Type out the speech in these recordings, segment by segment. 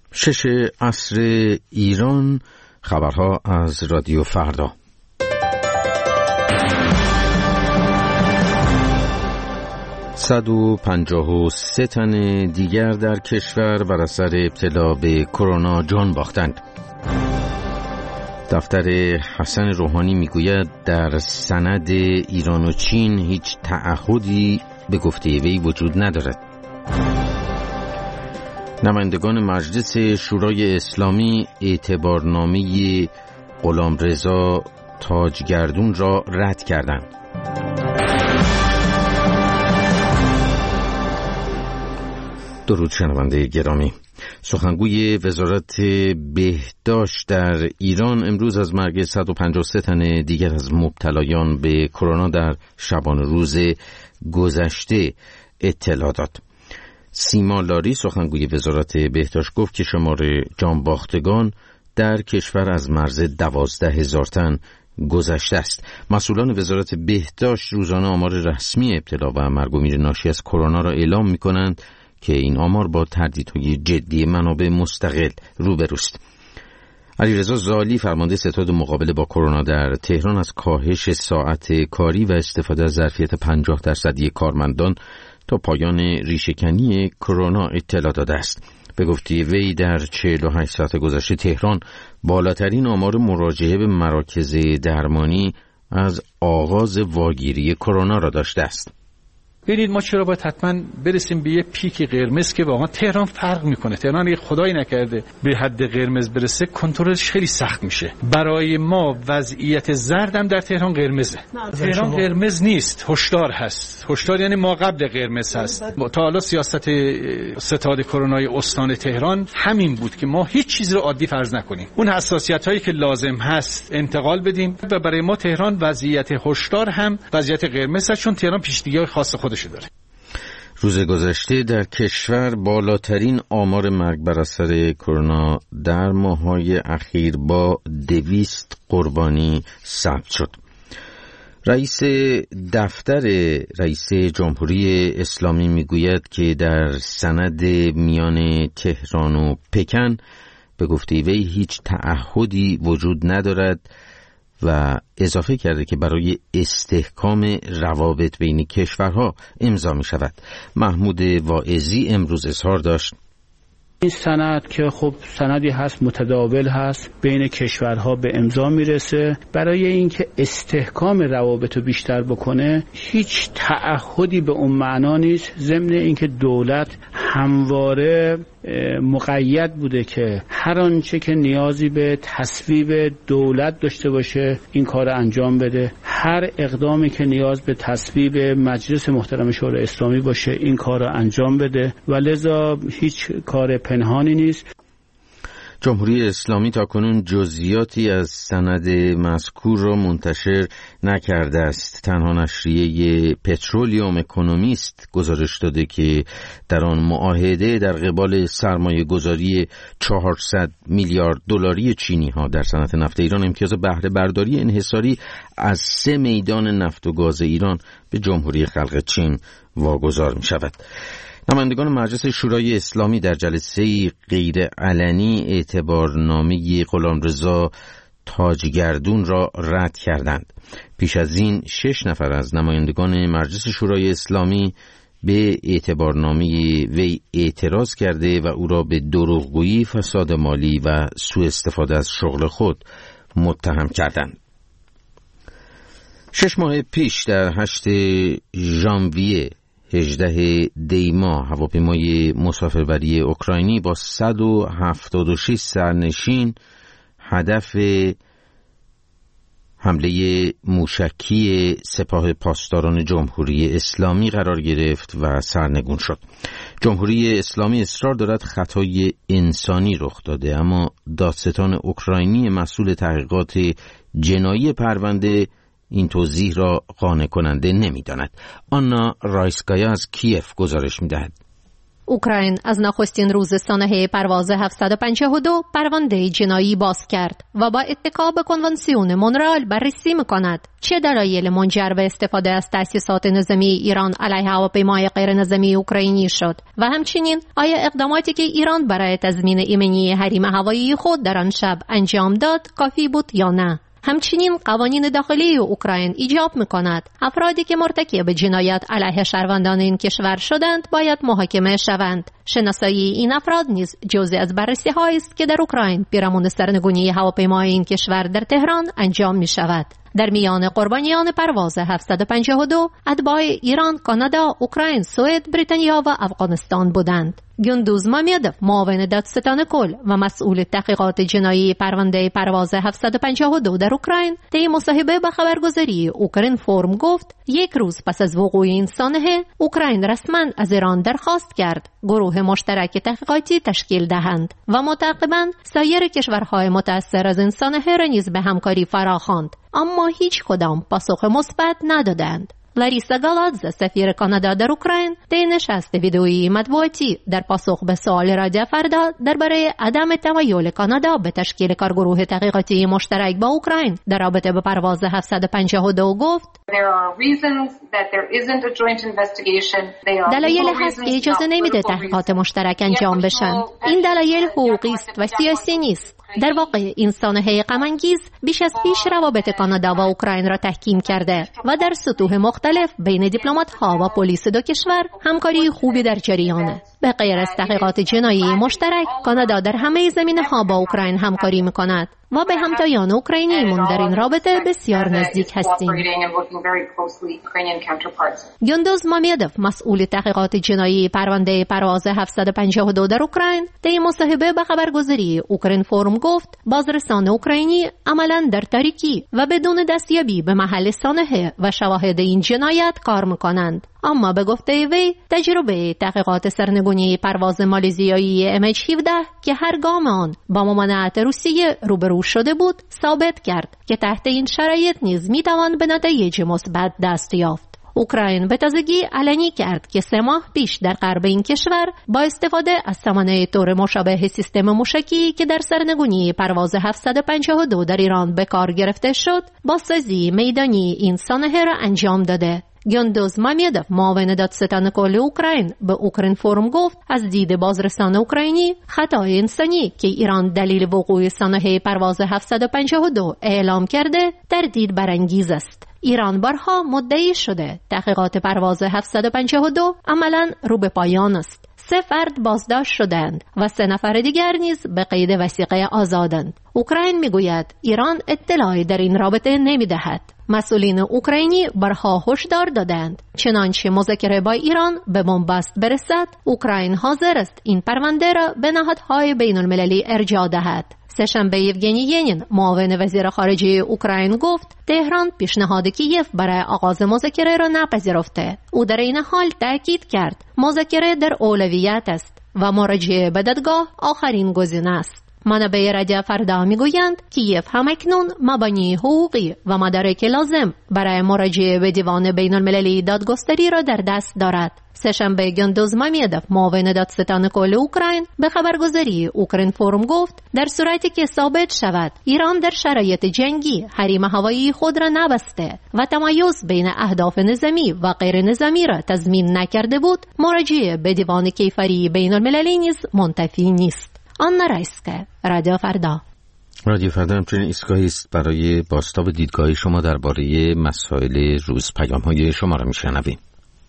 6 عصر ایران. خبرها از رادیو فردا. صد و 53 تن دیگر در کشور بر اثر ابتلا به کرونا جان باختند. دفتر حسن روحانی میگوید در سند ایران و چین هیچ تعهدی به گفته وی وجود ندارد. نمایندگان مجلس شورای اسلامی اعتبارنامه غلامرضا تاجگردون را رد کردند. درود شنونده گرامی. سخنگوی وزارت بهداشت در ایران امروز از مرگ 153 تن دیگر از مبتلایان به کرونا در شبانه روز گذشته اطلاع داد. سیما لاری سخنگوی وزارت بهداشت گفت که شمار جانباختگان در کشور از مرز 12,000 تن گذشته است. مسئولان وزارت بهداشت روزانه آمار رسمی ابتلا و مرگ و میر ناشی از کرونا را اعلام می‌کنند که این آمار با تردیدهای جدی منابع مستقل روبروست. علیرضا زالی فرمانده ستاد مقابله با کرونا در تهران از کاهش ساعت کاری و استفاده از ظرفیت 50% کارمندان تا پایان ریشه‌کنی کرونا اطلاع داده است. به گفته وی در 48 ساعت گذشته تهران بالاترین آمار مراجعه به مراکز درمانی از آغاز واگیری کرونا را داشته است. ببینید ما چرا باید حتما برسیم به یه پیک قرمز که واقعا تهران فرق میکنه. تهران اگه خدای نکرده به حد قرمز برسه کنترلش خیلی سخت میشه. برای ما وضعیت زردم در تهران قرمزه. تهران قرمز نیست، هشدار هست. هشدار یعنی ما قبل قرمز هست. تا حالا سیاست ستاد کرونای استان تهران همین بود که ما هیچ چیز رو عادی فرض نکنیم. اون حساسیت هایی که لازم هست انتقال بدیم و برای ما تهران وضعیت هشدار هم وضعیت قرمز هست، چون تهران پیش‌بینی خاص خودش داره. روز گذشته در کشور بالاترین آمار مرگ بر اثر کرونا در ماه‌های اخیر با 200 قربانی ثبت شد. رئیس دفتر رئیس جمهوری اسلامی میگوید که در سند میان تهران و پکن به گفته وی هیچ تعهدی وجود ندارد و اضافه کرده که برای استحکام روابط بین کشورها امضا می شود. محمود واعظی امروز اظهار داشت این سند که خب سندی هست متداول هست بین کشورها به امضا میرسه، برای اینکه استحکام روابط رو بیشتر بکنه هیچ تعهدی به اون معنا نیست، ضمن اینکه دولت همواره مقید بوده که هر آنچه که نیازی به تصویب دولت داشته باشه این کار انجام بده، هر اقدامی که نیاز به تصویب مجلس محترم شورای اسلامی باشه این کار را انجام بده و لذا هیچ کار پنهانی نیست. جمهوری اسلامی تاکنون جزئیاتی از سند مذکور را منتشر نکرده است. تنها نشریه پترولیوم اکونومیست گزارش داده که در آن معاهده در قبال سرمایه گذاری 400 میلیارد دلاری چینی ها در صنعت نفت ایران امتیاز بهره برداری انحصاری از 3 میدان نفت و گاز ایران به جمهوری خلق چین واگذار می شود. نمایندگان مجلس شورای اسلامی در جلسه غیر علنی اعتبارنامه غلامرضا تاجگردون را رد کردند. پیش از این 6 نفر از نمایندگان مجلس شورای اسلامی به اعتبارنامه وی اعتراض کرده و او را به دروغگویی، فساد مالی و سوء استفاده از شغل خود متهم کردند. 6 ماه پیش در 8 ژانویه 18 دی ماه هواپیمای مسافربری اوکراینی با 176 سرنشین هدف حمله موشکی سپاه پاسداران جمهوری اسلامی قرار گرفت و سرنگون شد. جمهوری اسلامی اصرار دارد خطای انسانی رخ داده، اما دادستان اوکراینی مسئول تحقیقات جنایی پرونده این توضیح را قانع کننده نمی‌داند. آنا رایسکایا از کیف گزارش می‌دهد. اوکراین از نخستین روز سانحه پرواز 752 پرونده جنایی باز کرد و با اتکا به کنوانسیون مونرال بررسی می‌کند چه دلایل منجر به استفاده از تأسیسات نظامی ایران علیه هواپیمای غیر نظامی اوکراینی شد و همچنین آیا اقداماتی که ایران برای تضمین ایمنی حریم هوایی خود در آن شب انجام داد کافی بود یا نه. همچنین قوانین داخلی اوکراین ایجاب می‌کند افرادی که مرتکب جنایت علیه شهروندان این کشور شدند باید محاکمه شوند. شناسایی این افراد نیز جزئی از بررسی‌هایی است که در اوکراین پیرامون سرنگونی هواپیمای این کشور در تهران انجام می‌شود. در میان قربانیان پرواز 752 اتباع ایران، کانادا، اوکراین، سوئد، بریتانیا و افغانستان بودند. گندوز مامیدوف، معاون دادستان کل و مسئول تحقیقات جنایی پرونده پرواز 752 در اوکراین، طی مصاحبه با خبرگزاری اوکرینفورم گفت یک روز پس از وقوع این سانحه اوکراین رسما از ایران درخواست کرد گروه مشترک تحقیقاتی تشکیل دهند و متعاقباً سایر کشورهای متأثر از این سانحه را نیز به همکاری فراخواند، اما هیچ کدام پاسخ مثبت ندادند. لاریسا گالادزه، سفیر کانادا در اوکراین، طی نشست ویدئویی مطبوعاتی در پاسخ به سوال رادیو فردا درباره عدم تمایل کانادا به تشکیل کارگروه تحقیقاتی مشترک با اوکراین در رابطه با پرواز 752 گفت: دلایل هست که اجازه نمیده تحقیقات مشترک انجام بشن. این دلایل حقوقی است و سیاسی نیست. در واقع این سانحه غم‌انگیز بیش از پیش روابط کانادا و اوکراین را تحکیم کرده و در سطوح مختلف بین دیپلمات‌ها و پلیس دو کشور همکاری خوبی در جریانه. به غیر از تحقیقات جنایی مشترک، کانادا در همه زمینه‌ها با اوکراین همکاری می‌کند و به همتایان اوکراینیمون در این رابطه بسیار نزدیک هستیم. گندوز مامیدوف، مسئول تحقیقات جنایی پرونده پرواز 752 در اوکراین، طی مصاحبه با خبرگزاری اوکرینفورم گفت بازرسان اوکراینی عملاً در تاریکی و بدون دستیابی به محل سانحه و شواهد این جنایت کار می‌کنند. اما به گفته وی تجربه تحقیقات سرنگونی پرواز مالزیایی MH17 که هر گام آن با ممانعت روسیه روبرو شده بود ثابت کرد که تحت این شرایط نیز میتوان به نتایج مثبت دست یافت. اوکراین به تازگی علنی کرد که 3 ماه پیش در غرب این کشور با استفاده از سامانه تور مشابه سیستم موشکی که در سرنگونی پرواز 752 در ایران به کار گرفته شد بازسازی میدانی این سانحه را انجام داده. گندوز مامیدوف، معاون دادستان کل اوکراین، به اوکرینفورم گفت از دید بازرسان اوکراینی خطای انسانی که ایران دلیل وقوع سانحه پرواز 752 اعلام کرده تردید برانگیز است. ایران بارها مدعی شده تحقیقات پرواز 752 عملاً رو به پایان است. 3 فرد بازداشت شدند و 3 نفر دیگر نیز به قید وثیقه آزادند. اوکراین میگوید ایران اطلاعی در این رابطه نمیدهد. مسئولین اوکراینی بارها هشدار دادند چنانچه مذاکره با ایران به بنبست برسد اوکراین حاضر است این پرونده را به نهادهای بین المللی ارجاع دهد. سه‌شنبه یوگنی ینین، معاون وزیر خارجه اوکراین، گفت تهران پیشنهاد کیف برای آغاز مذاکره را نپذیرفته. او در این حال تاکید کرد مذاکره در اولویت است و مراجعه به دادگاه آخرین گزینه است. منابع رادیو فردا میگویند کیف همکنون مبانی حقوقی و مدارک لازم برای مراجعه به دیوان بین المللی دادگستری را در دست دارد. سه‌شنبه گندوز مامیدوف، معاون دادستان کل اوکراین، به خبرگزاری اوکرینفورم گفت در صورتی که ثابت شود ایران در شرایط جنگی حریم هوایی خود را نبسته و تمایز بین اهداف نظامی و غیر نظامی را تضمین نکرده بود، مراجعه به دیوان کیفری بین المللی نیز منتفی نیست. آنا رایسکه، رادیو فردا. رادیو فردا همچنین ایستگاهی است برای بازتاب دیدگاه شما درباره مسائل روز. پیام‌های شما را میشنویم.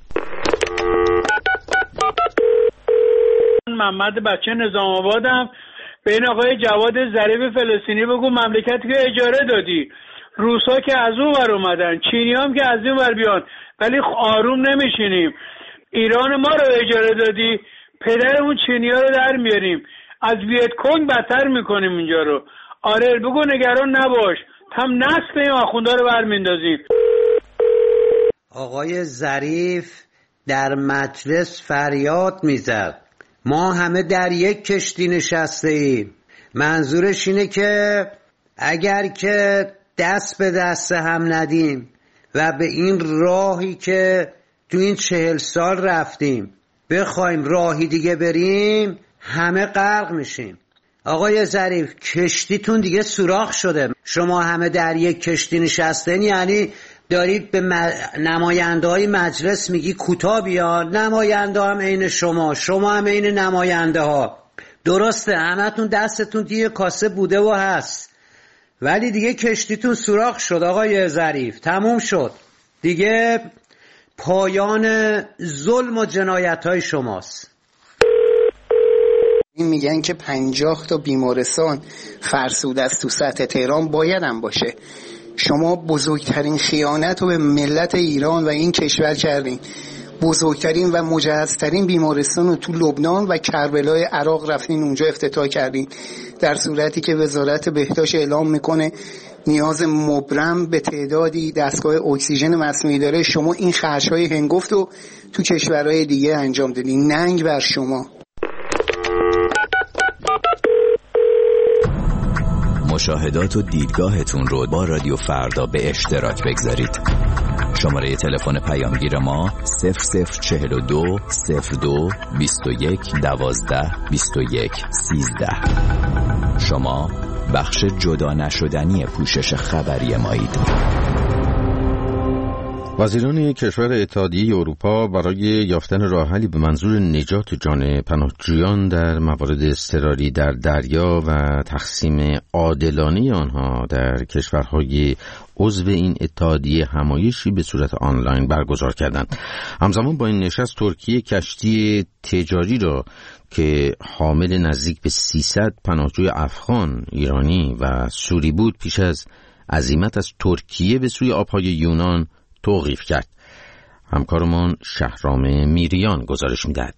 محمد بچه نظام آبادم. به این آقای جواد ظریف فلسطینی بگو مملکتی که اجاره دادی، روسا که از اون ور اومدن، چینی هم که از این ور بیان، ولی آروم نمیشینیم. ایران ما رو اجاره دادی، پدر اون چینی ها رو در میاریم، از ویت کنگ بدتر میکنیم اینجا رو. آره بگو نگران نباش، هم نسل این آخوندا رو برمیندازیم. آقای ظریف در مجلس فریاد میزد ما همه در یک کشتی نشسته ایم. منظورش اینه که اگر که دست به دست هم ندیم و به این راهی که تو این 40 سال رفتیم بخوایم راهی دیگه بریم همه غرق میشیم. آقای ظریف کشتیتون دیگه سوراخ شده، شما همه در یک کشتی نشستین، یعنی دارید به نماینده های مجلس میگی کوتاه بیا، نماینده هم عین شما هم عین نماینده ها. درسته همتون دستتون دیگه کاسه بوده و هست، ولی دیگه کشتیتون سوراخ شد آقای ظریف، تموم شد دیگه، پایان ظلم و جنایت های شماست. این میگن که 50 تا بیمارستان فرسوده است تو سطح تهران، باید هم باشه. شما بزرگترین خیانت رو به ملت ایران و این کشور کردین. بزرگترین و مجهزترین بیمارستان رو تو لبنان و کربلای عراق رفتین اونجا افتتاح کردین، در صورتی که وزارت بهداشت اعلام میکنه نیاز مبرم به تعدادی دستگاه اکسیژن مصنوعی داره. شما این خرج‌های هنگفت رو تو کشورهای دیگه انجام دادین. ننگ بر شما. مشاهدات و دیدگاهتون رو با رادیو فردا به اشتراک بگذارید. شماره تلفن پیامگیر ما 0042 02 21 12 21 13. شما بخش جدا نشدنی پوشش خبری مایید. وزیران کشور اتحادیه اروپا برای یافتن راه حلی به منظور نجات جان پناهجویان در موارد اضطراری در دریا و تقسیم عادلانه آنها در کشورهای عضو این اتحادیه همایشی به صورت آنلاین برگزار کردند. همزمان با این نشست ترکیه کشتی تجاری را که حامل نزدیک به 300 پناهجوی افغان، ایرانی و سوری بود پیش از عزیمت از ترکیه به سوی آبهای یونان توقیف کرد. همکارمان شهرام میریان گزارش می‌دهد.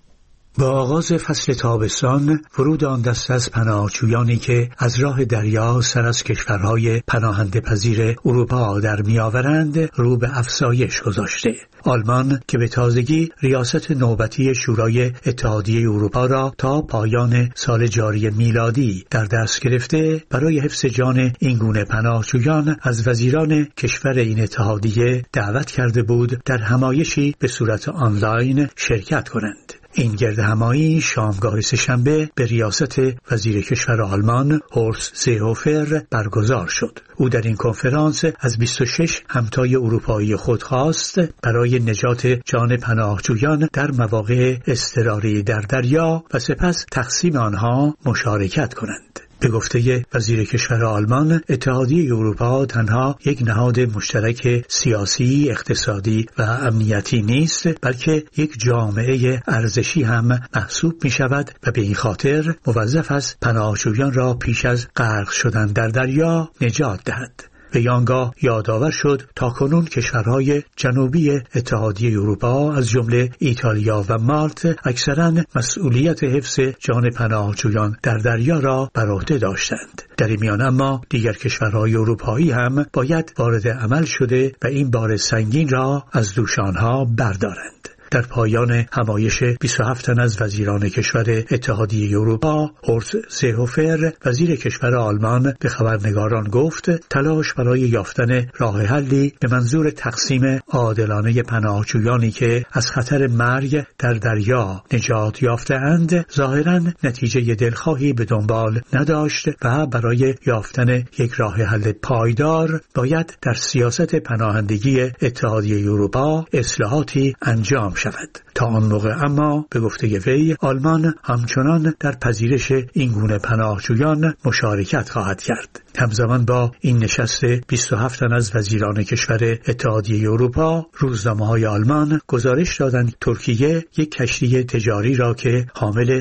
با آغاز فصل تابستان ورود آن دست از پناهجویانی که از راه دریا سر از کشورهای پناهنده پذیر اروپا در می‌آورند رو به افزایش گذاشته. آلمان که به تازگی ریاست نوبتی شورای اتحادیه اروپا را تا پایان سال جاری میلادی در دست گرفته، برای حفظ جان این گونه پناهجویان از وزیران کشور این اتحادیه دعوت کرده بود در همایشی به صورت آنلاین شرکت کنند. این گردهمایی شامگاه سه‌شنبه به ریاست وزیر کشور آلمان هورست سهوفر برگزار شد. او در این کنفرانس از 26 همتای اروپایی خود خواست برای نجات جان پناهجویان در مواقع اضطراری در دریا و سپس تقسیم آنها مشارکت کنند. به گفته وزیر کشور آلمان، اتحادیه اروپا تنها یک نهاد مشترک سیاسی، اقتصادی و امنیتی نیست، بلکه یک جامعه ارزشی هم محسوب می شود و به این خاطر موظف است پناهجویان را پیش از غرق شدن در دریا نجات دهد. به آنگاه یادآور شد تاکنون کشورهای جنوبی اتحادیه اروپا از جمله ایتالیا و مالت اکثراً مسئولیت حفظ جان پناهجویان در دریا را بر عهده داشتند. در این میان اما دیگر کشورهای اروپایی هم باید وارد عمل شده و این بار سنگین را از دوش آنها بردارند. در پایان همایش 27 تن از وزیران کشور اتحادیه اروپا، هورست سهوفر وزیر کشور آلمان به خبرنگاران گفت تلاش برای یافتن راه حلی به منظور تقسیم عادلانه پناهجویانی که از خطر مرگ در دریا نجات یافته‌اند ظاهراً نتیجه دلخواهی به دنبال نداشت و برای یافتن یک راه حل پایدار باید در سیاست پناهندگی اتحادیه اروپا اصلاحاتی انجام شود. تا آن موقع اما به گفته وی آلمان همچنان در پذیرش این گونه پناهجویان مشارکت خواهد کرد. همزمان با این نشست 27 تن از وزیران کشور اتحادیه اروپا، روزنامه‌های آلمان گزارش دادند ترکیه یک کشتی تجاری را که حامل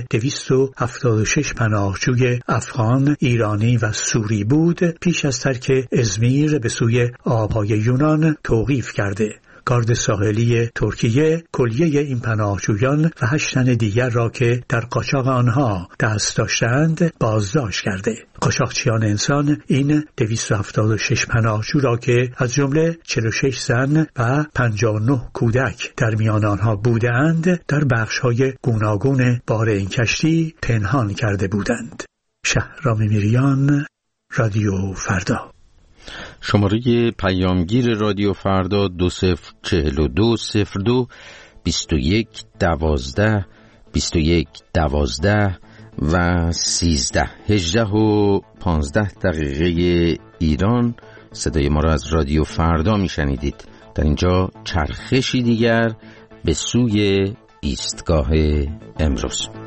276 پناهجوی افغان، ایرانی و سوری بود پیش از ترک ازمیر به سوی آبهای یونان توقیف کرده. گارد ساحلی ترکیه کلیه این پناهجویان و 8 تن دیگر را که در قاچاق آنها دست داشتند بازداشت کرده. قاچاقچیان انسان این 276 پناهجو را که از جمله 46 زن و 59 کودک در میان آنها بودند در بخش‌های گوناگون بار این کشتی پنهان کرده بودند. شهرام میریان، رادیو فردا. شماره پیامگیر رادیو فردا 204202 21 12 21 12 و 13 18 و 15 دقیقه ایران صدای ما را از رادیو فردا میشنیدید. در اینجا چرخشی دیگر به سوی ایستگاه امروز.